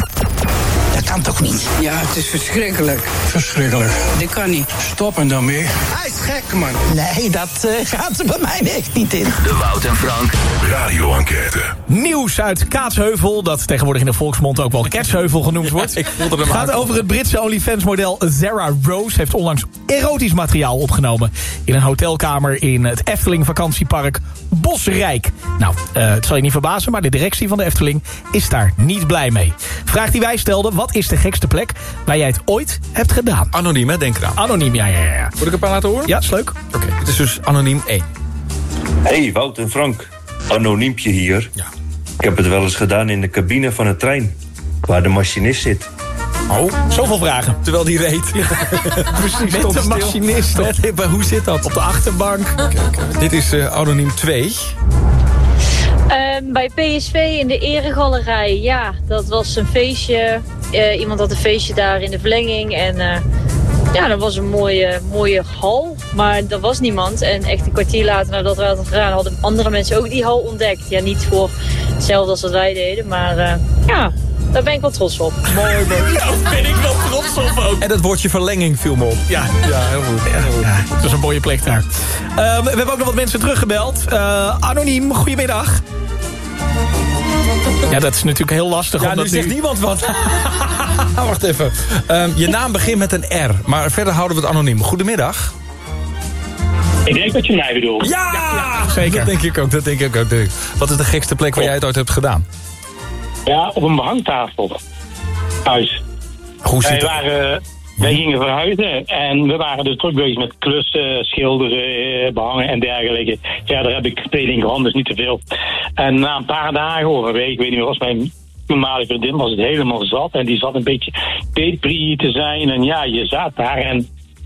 Dat kan toch niet? Ja, het is verschrikkelijk. Verschrikkelijk. Dit kan niet. Stoppen dan mee. Hij is gek, man. Nee, dat uh, gaat er bij mij echt niet in. De Wout en Frank radio-enquête. Nieuws uit Kaatsheuvel, dat tegenwoordig in de volksmond ook wel Ketsheuvel genoemd wordt. Ja, ik voelde hem gaat over het Britse OnlyFans-model Zara Rose. Heeft onlangs erotisch materiaal opgenomen in een hotelkamer in het Efteling vakantiepark Bosrijk. Nou, uh, het zal je niet verbazen, maar de directie van de Efteling is daar niet blij mee. Vraag die wij stelden, wat is de gekste plek waar jij het ooit hebt gedaan? Anoniem, hè? Denk eraan. Anoniem, ja, ja, ja. Moet ik een paar laten horen? Ja, is leuk. Oké, okay, het is dus anoniem één. Hey, Wout en Frank. Anoniempje hier. Ja. Ik heb het wel eens gedaan in de cabine van een trein, waar de machinist zit. Oh, zoveel vragen. Terwijl die reed. Ja. Precies, met de machinist. Met, hoe zit dat? Op de achterbank. Okay, okay. Dit is uh, anoniem twee. Um, bij P S V in de eregalerij, ja, dat was een feestje. Uh, iemand had een feestje daar in de verlenging en uh, ja, dat was een mooie, mooie hal. Maar er was niemand en echt een kwartier later nadat we hadden gedaan, hadden andere mensen ook die hal ontdekt. Ja, niet voor hetzelfde als wat wij deden, maar uh, ja, daar ben ik wel trots op. Mooi, mooi. Ja, daar ben ik wel trots op ook. En dat woordje verlenging viel me op. Ja, ja heel goed. Ja, heel goed. Ja, het was een mooie plek daar. Uh, we hebben ook nog wat mensen teruggebeld. Uh, Anoniem, goedemiddag. Ja, dat is natuurlijk heel lastig. Ja, omdat nu zegt nu... niemand wat. Wacht even. Um, je naam begint met een R, maar verder houden we het anoniem. Goedemiddag. Ik denk dat je mij bedoelt. Ja, ja, ja, zeker. Dat denk ik ook, dat denk ik ook. Wat is de gekste plek waar jij het ooit hebt gedaan? Ja, op een behangtafel. Thuis. Hoe zit wij, waren, wij gingen verhuizen en we waren dus druk bezig met klussen, schilderen, behangen en dergelijke. Verder heb ik kleding gehad, dus niet te veel. En na een paar dagen, of een week, ik weet niet meer, was mijn toenmalige vriendin was het helemaal zat. En die zat een beetje depri te zijn. En ja, je zat daar en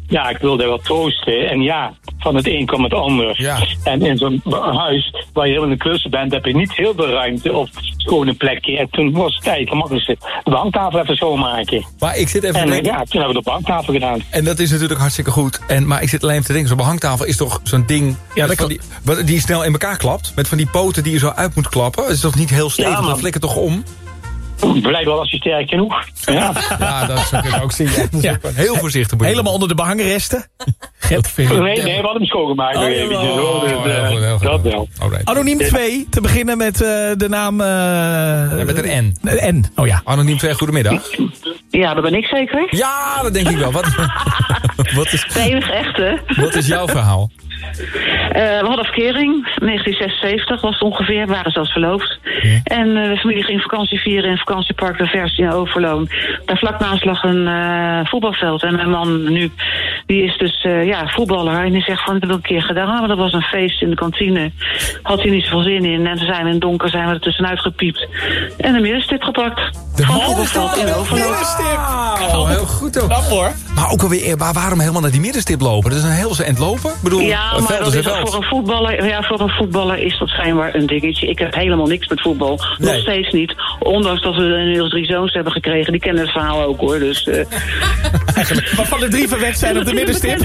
ja, ik wilde wat troosten. En ja, van het een kwam het ander. Ja. En in zo'n huis waar je heel in de klussen bent, heb je niet heel veel ruimte of schone plekje. En toen was het tijd, dan mag ik de banktafel even schoonmaken. Maar ik zit even en te denken... ja, toen hebben we de banktafel gedaan. En dat is natuurlijk hartstikke goed. En, maar ik zit alleen even te denken, zo'n behangtafel is toch zo'n ding... Ja, dat van die, wat- die snel in elkaar klapt. Met van die poten die je zo uit moet klappen. Dat is toch niet heel stevig, Ja, dan man. flikkert toch om? Blijkt wel als je sterk genoeg. Ja, Ja, dat zou ik ook zien. Ja, dat is Ja. ook wel heel voorzichtig. moet je Helemaal onder de behangresten. Get nee, nee, we hadden hem schoongemaakt. nog eventjes, hoor. Dus, Oh, heel goed, heel eh, goed. dat wel. Alright. Anoniem twee, te beginnen met eh, de naam... eh, Ja, met een N. Een N, oh ja. Anoniem twee, goedemiddag. Ja, dat ben ik zeker. Ja, dat denk ik wel. Wat, wat, is, De enige echte. wat is jouw verhaal? Uh, we hadden verkering, negentien zesenzeventig was het ongeveer, we waren zelfs verloofd. Ja. En uh, de familie ging vakantie vieren in vakantiepark De Vers in Overloon. Daar vlak naast lag een uh, voetbalveld. En mijn man nu, die is dus uh, ja, voetballer. En die zegt van, ik heb het een keer gedaan, maar dat was een feest in de kantine. Had hij niet zoveel zin in. En toen zijn we in het donker zijn we er tussenuit gepiept. En een middenstip gepakt. De van het voetbalveld in Overloon. Oh, heel goed ook. Knap hoor. Maar ook alweer, maar waarom helemaal naar die middenstip lopen? Dat is een heel eind lopen. Ik bedoel, Ja, een maar veld dat is is een ook veld. voor een voetballer, ja, voor een voetballer is dat schijnbaar een dingetje. Ik heb helemaal niks met voetbal. Nee. Nog steeds niet. Ondanks dat we inmiddels drie zoons hebben gekregen. Die kennen het verhaal ook hoor. Dus, uh... Maar van de drie verwekt zijn op de middenstip.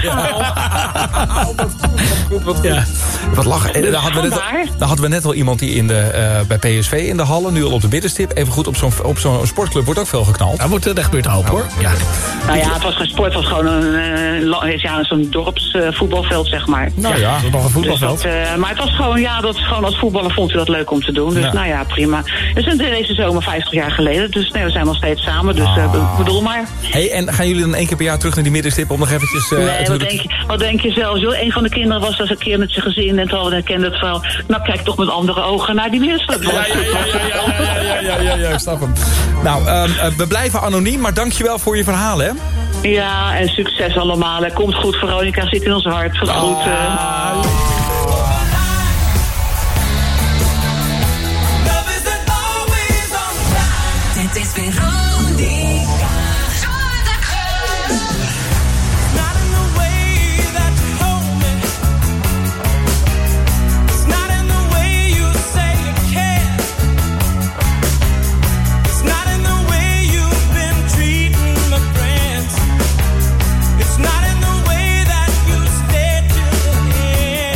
Ja. Wat lachen. Eh, Daar hadden, we net, al- daar hadden we net al iemand die in de, uh, bij P S V in de Hallen, nu al op de middenstip. Even goed, op zo'n op zo'n sportclub wordt ook veel geknald. Daar wordt, dat gebeurt een hoop hoor. Ja. Nou ja, het was geen sport. Het was gewoon een, uh, la- ja, zo'n dorpsvoetbalveld, uh, zeg maar. Nou ja, dat is nog een voetbalveld. Dus dat, uh, maar het was gewoon, ja, dat, gewoon als voetballer vond hij dat leuk om te doen. Dus Ja. nou ja, prima. We zijn deze zomer vijftig jaar geleden. Dus nee, we zijn nog steeds samen. Dus uh, Ah. bedoel maar. Hey, en gaan jullie dan één keer per jaar terug naar die middenstip om nog eventjes... Uh, Nee, wat natuurlijk- denk, je, wat denk je zelf? Joh? Een van de kinderen was dus een keer met zijn gezin en toen hadden we kende het verhaal. Nou, kijk toch met andere ogen naar die middenstip. Ja, ja, ja, ja, ja, ja, ja, ja, snap hem. Nou, um, uh, we blijven anoniem, maar dankjewel voor je verhaal, hè? Ja, en succes allemaal. Hè. Komt goed, Veronica zit in ons hart. Tot goed. Uh. Dit is Veronica. It's not in the way that you stay till the end.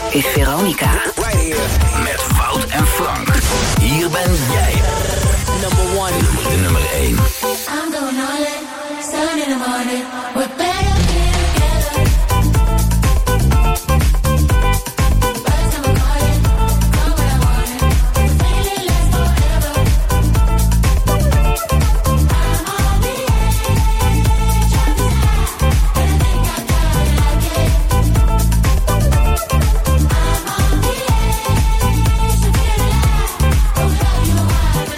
is Veronica. Met Wout en Frank. Hier ben jij. Number one. De nummer één. I'm going all in, sun in the morning. We're better together. First time I'm calling, come when I want it. Feel it last forever. I'm on the edge, trying to hide, but I think I got it like it. I'm on the edge, so feel it out. Oh, how you want it.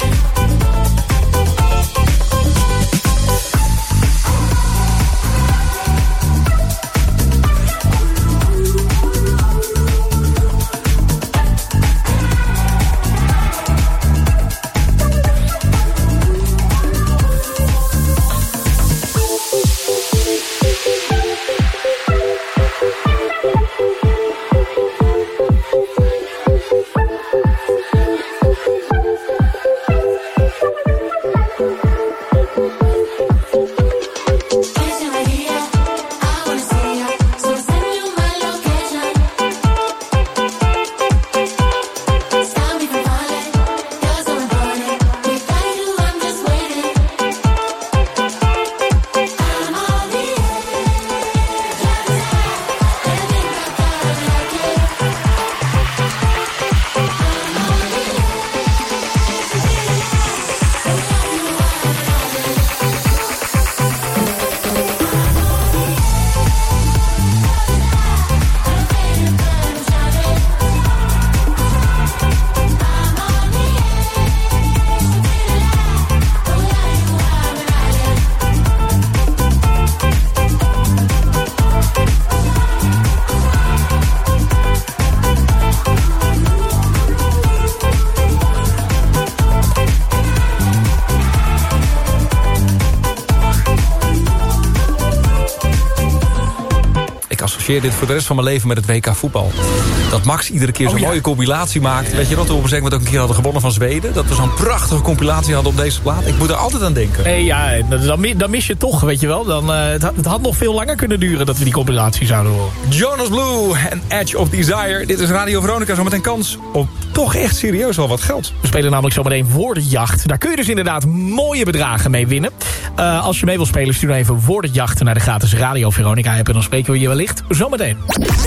Dit voor de rest van mijn leven met het W K voetbal. Dat Max iedere keer zo'n oh, ja. mooie compilatie maakt. Weet je wat we op een zeker moment ook een keer hadden gewonnen van Zweden? Dat we zo'n prachtige compilatie hadden op deze plaat. Ik moet er altijd aan denken. Nee, ja, dan, dan mis je het toch, weet je wel. Dan, uh, het, had, het had nog veel langer kunnen duren dat we die compilatie zouden horen. Jonas Blue en Edge of Desire. Dit is Radio Veronica, zometeen kans op toch echt serieus wel wat geld. We spelen namelijk zometeen Woordenjacht. Daar kun je dus inderdaad mooie bedragen mee winnen. Uh, als je mee wil spelen, stuur dan even Woordenjacht naar de gratis Radio Veronica app. En dan spreken we je wellicht zometeen.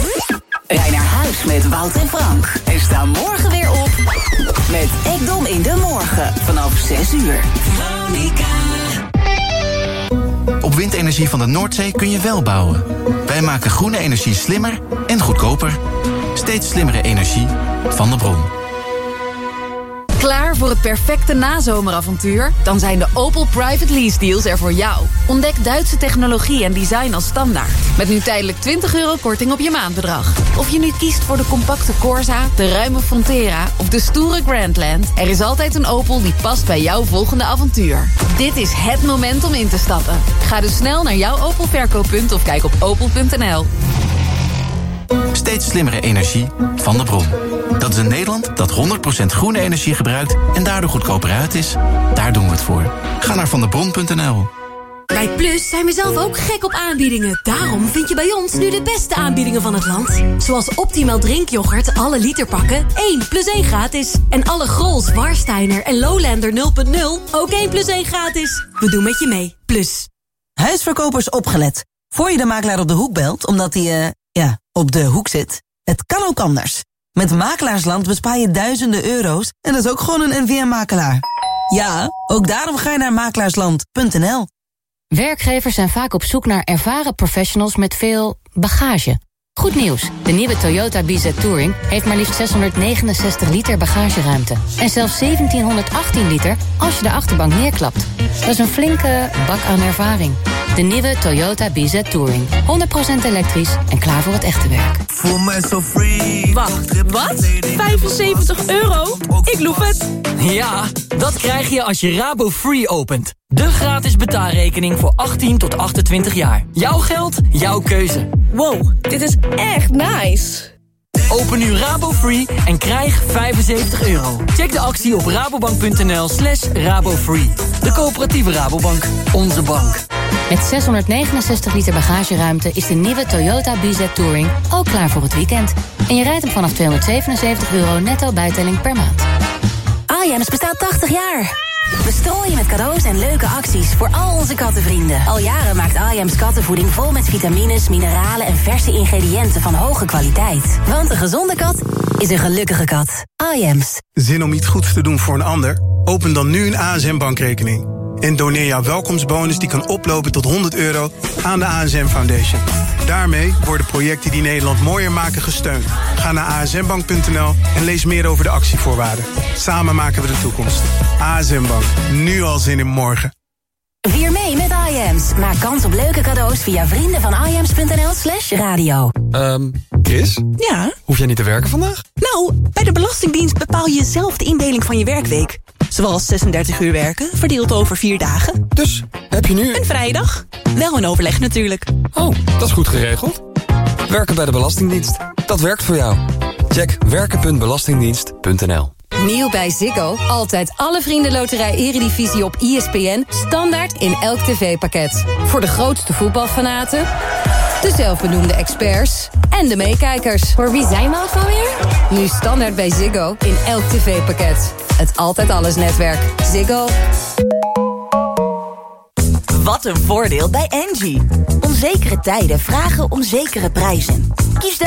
Rij naar huis met Wout en Frank. En sta morgen weer op met Ekdom in de morgen vanaf zes uur. Veronica. Op windenergie van de Noordzee kun je wel bouwen. Wij maken groene energie slimmer en goedkoper. Steeds slimmere energie van de bron. Klaar voor het perfecte nazomeravontuur? Dan zijn de Opel Private Lease Deals er voor jou. Ontdek Duitse technologie en design als standaard. Met nu tijdelijk twintig euro korting op je maandbedrag. Of je nu kiest voor de compacte Corsa, de ruime Frontera of de stoere Grandland. Er is altijd een Opel die past bij jouw volgende avontuur. Dit is het moment om in te stappen. Ga dus snel naar jouw Opel verkooppunt of kijk op opel punt n l. Steeds slimmere energie van de bron. Dat is een Nederland dat honderd procent groene energie gebruikt en daardoor goedkoper uit is. Daar doen we het voor. Ga naar vandebron punt n l. Bij Plus zijn we zelf ook gek op aanbiedingen. Daarom vind je bij ons nu de beste aanbiedingen van het land. Zoals Optimal drinkyoghurt, alle literpakken, één plus één gratis. En alle Grols, Warsteiner en Lowlander nul punt nul, ook één plus één gratis. We doen met je mee. Plus. Huisverkopers opgelet. Voor je de makelaar op de hoek belt, omdat hij, uh, ja, op de hoek zit. Het kan ook anders. Met Makelaarsland bespaar je duizenden euro's en dat is ook gewoon een N V M-makelaar. Ja, ook daarom ga je naar makelaarsland punt n l. Werkgevers zijn vaak op zoek naar ervaren professionals met veel bagage. Goed nieuws, de nieuwe Toyota B Z Touring heeft maar liefst zeshonderdnegenenzestig liter bagageruimte. En zelfs zeventienhonderdachttien liter als je de achterbank neerklapt. Dat is een flinke bak aan ervaring. De nieuwe Toyota B Z Touring. honderd procent elektrisch en klaar voor het echte werk. Voel mij zo free. Wacht, wat? vijfenzeventig euro? Ik loef het. Ja, dat krijg je als je Rabo Free opent. De gratis betaalrekening voor achttien tot achtentwintig jaar. Jouw geld, jouw keuze. Wow, dit is echt nice. Open nu Rabo Free en krijg vijfenzeventig euro. Check de actie op rabobank punt n l slash rabofree. De coöperatieve Rabobank. Onze bank. Met zeshonderdnegenenzestig liter bagageruimte is de nieuwe Toyota B Z Touring ook klaar voor het weekend. En je rijdt hem vanaf tweehonderdzevenenzeventig euro netto bijtelling per maand. Iams bestaat tachtig jaar. We strooien met cadeaus en leuke acties voor al onze kattenvrienden. Al jaren maakt Iams kattenvoeding vol met vitamines, mineralen en verse ingrediënten van hoge kwaliteit. Want een gezonde kat is een gelukkige kat. Iams. Zin om iets goeds te doen voor een ander? Open dan nu een A S M-bankrekening. En doneer jouw welkomstbonus die kan oplopen tot honderd euro aan de A S M Foundation. Daarmee worden projecten die Nederland mooier maken gesteund. Ga naar a s m bank punt n l en lees meer over de actievoorwaarden. Samen maken we de toekomst. A S M Bank. Nu al zin in morgen. Vier mee met Iams. Maak kans op leuke cadeaus via vriendenvaniams.nl slash radio. Ehm, um, Chris? Ja? Hoef jij niet te werken vandaag? Nou, bij de Belastingdienst bepaal je zelf de indeling van je werkweek. Zoals zesendertig uur werken, verdeeld over vier dagen. Dus, heb je nu... Een vrije dag. Wel in overleg natuurlijk. Oh, dat is goed geregeld. Werken bij de Belastingdienst. Dat werkt voor jou. Check werken punt belastingdienst punt n l. Nieuw bij Ziggo. Altijd alle vriendenloterij Eredivisie op I S P N. Standaard in elk tv-pakket. Voor de grootste voetbalfanaten, de zelfbenoemde experts en de meekijkers. Voor wie zijn we ook alweer? Nu standaard bij Ziggo in elk tv-pakket. Het Altijd Alles netwerk. Ziggo. Wat een voordeel bij Engie. Onzekere tijden vragen om zekere prijzen. Kies de